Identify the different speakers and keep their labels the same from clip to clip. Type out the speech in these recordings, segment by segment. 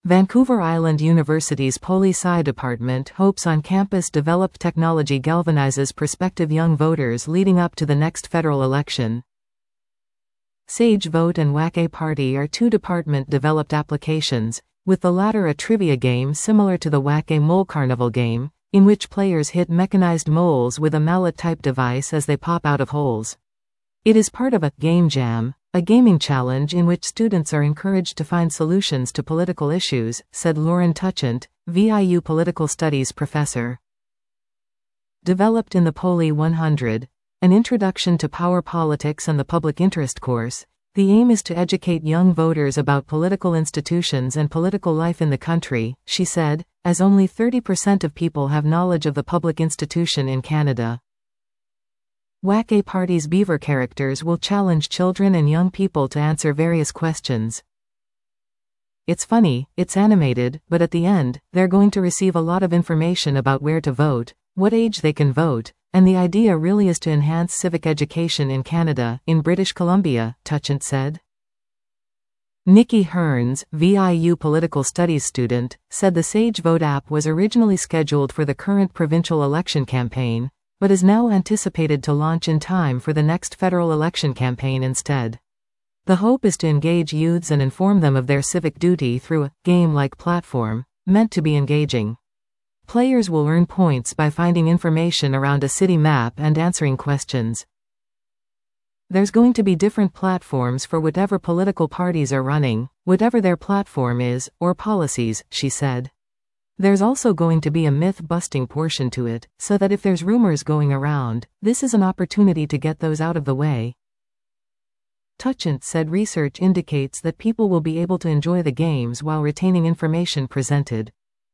Speaker 1: Vancouver Island University's Poli Sci department hopes on-campus developed technology galvanizes prospective young voters leading up to the next federal election. Sage Vote and Wack Party are two department-developed applications, with the latter a trivia game similar to the Wack Mole Carnival game, in which players hit mechanized moles with a mallet-type device as they pop out of holes. It is part of a Game Jam, a gaming challenge in which students are encouraged to find solutions to political issues, said Lauren Tuchant, VIU Political Studies professor. Developed in the Poli 100, an Introduction to Power Politics and the Public Interest course, the aim is to educate young voters about political institutions and political life in the country, she said, as only 30% of people have knowledge of the public institution in Canada. Wack Party's beaver characters will challenge children and young people to answer various questions. It's funny, it's animated, but at the end, they're going to receive a lot of information about where to vote, what age they can vote, and the idea really is to enhance civic education in Canada, in British Columbia, Tuchant said. Nikki Hearns, VIU Political Studies student, said the Sage Vote app was originally scheduled for the current provincial election campaign, but is now anticipated to launch in time for the next federal election campaign instead. The hope is to engage youths and inform them of their civic duty through a game-like platform, meant to be engaging. Players will earn points by finding information around a city map and answering questions. There's going to be different platforms for whatever political parties are running, whatever their platform is, or policies, she said. There's also going to be a myth-busting portion to it, so that if there's rumors going around, this is an opportunity to get those out of the way. Tuchant said research indicates that people will be able to enjoy the games while retaining information presented.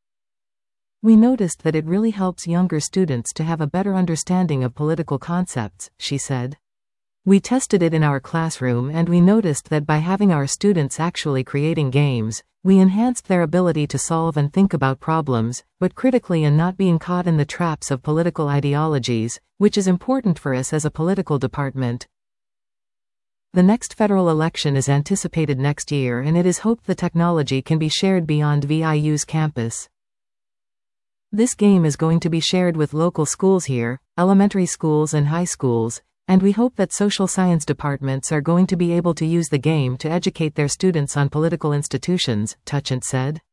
Speaker 1: We noticed that it really helps younger students to have a better understanding of political concepts, she said. We tested it in our classroom and we noticed that by having our students actually creating games, we enhanced their ability to solve and think about problems, but critically and not being caught in the traps of political ideologies, which is important for us as a political department. The next federal election is anticipated next year and it is hoped the technology can be shared beyond VIU's campus. This game is going to be shared with local schools here, elementary schools and high schools, and we hope that social science departments are going to be able to use the game to educate their students on political institutions, Tuchant said.